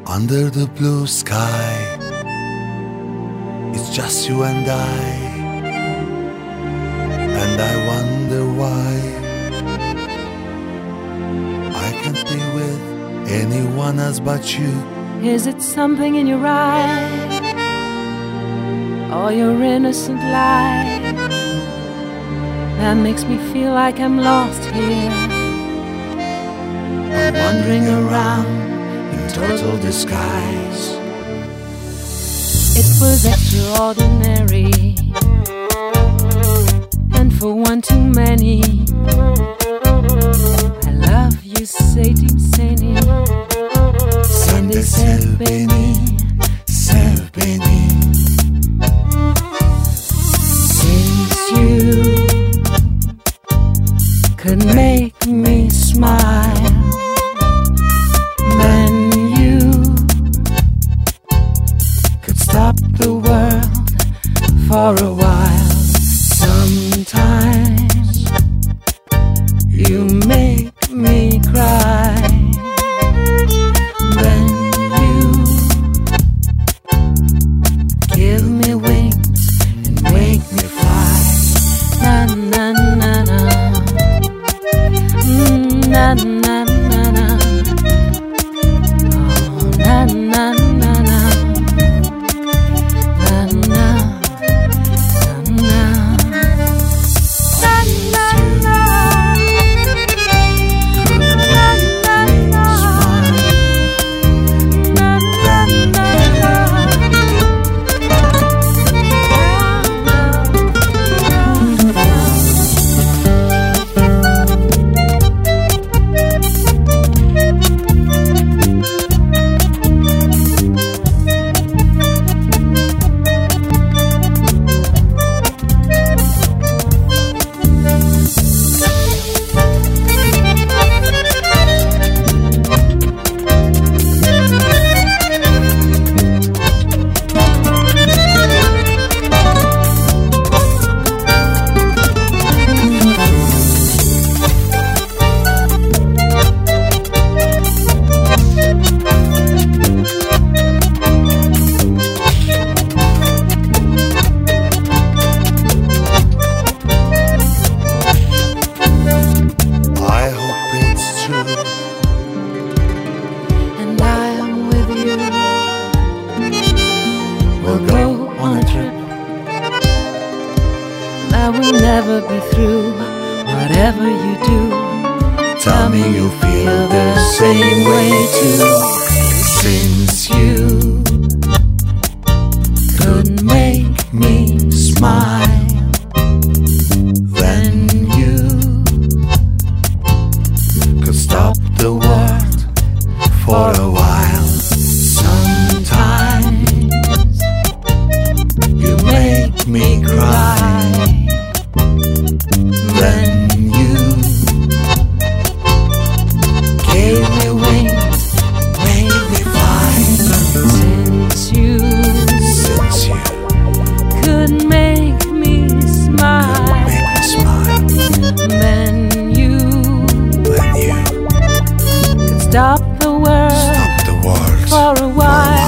Under the blue sky, it's just you and I wonder why I can't be with anyone else but you. Is it something in your eyes, or your innocent lie, that makes me feel like I'm lost here? I'm wandering around in total disguise. It was extraordinary, and for one too many. I love you, Satan Sani. Sunday Selbeni, Selbeni. Since you could make me smile, then you could stop the world for a while. Sometimes you make me cry, then you give me wings and make me fly. Na na na na, na na na na, oh, na na na na, na na. We'll go on a trip that will never be through. Whatever you do, Tell me you feel the same way too. since you could make me smile, Then you could stop the world for a while. sometimes You make me cry, then you gave me wings, made me fly. since you Since you could make me smile, make me smile, then you then you could stop the world stop the world for a while.